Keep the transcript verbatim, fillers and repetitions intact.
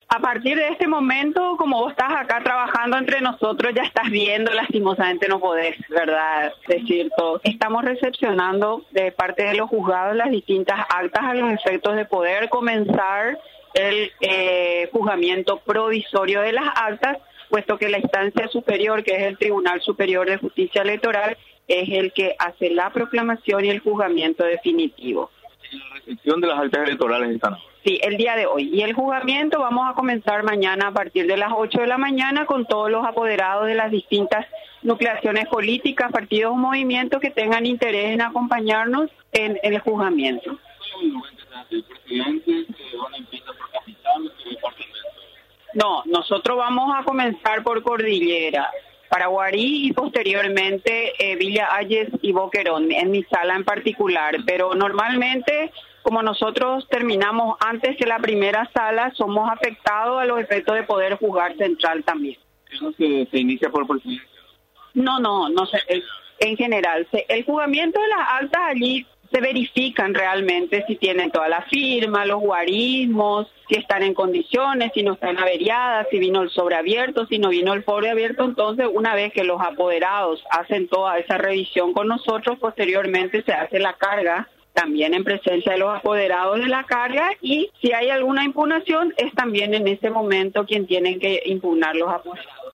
A partir de este momento, como vos estás acá trabajando entre nosotros, ya estás viendo, lastimosamente no podés, ¿verdad?, decir todo. Estamos recepcionando de parte de los juzgados las distintas actas a los efectos de poder comenzar el eh, juzgamiento provisorio de las actas, puesto que la instancia superior, que es el Tribunal Superior de Justicia Electoral, es el que hace la proclamación y el juzgamiento definitivo. La recepción de las actas electorales están. Sí, el día de hoy. Y el juzgamiento vamos a comenzar mañana a partir de las ocho de la mañana con todos los apoderados de las distintas nucleaciones políticas, partidos o movimientos que tengan interés en acompañarnos en, en el juzgamiento. No, nosotros vamos a comenzar por Cordillera, Paraguarí y posteriormente eh, Villa Ayes y Boquerón, en mi sala en particular. Pero normalmente, como nosotros terminamos antes que la primera sala, somos afectados a los efectos de poder juzgar central también. ¿No se, se inicia por presidencia? No, no, no sé. En general, se, el juzgamiento de las actas allí se verifican realmente si tienen toda la firma, los guarismos, si están en condiciones, si no están averiadas, si vino el sobre abierto, si no vino el sobre abierto. Entonces, una vez que los apoderados hacen toda esa revisión con nosotros, posteriormente se hace la carga, también en presencia de los apoderados de la carga, y si hay alguna impugnación, es también en ese momento quien tienen que impugnar los apoderados.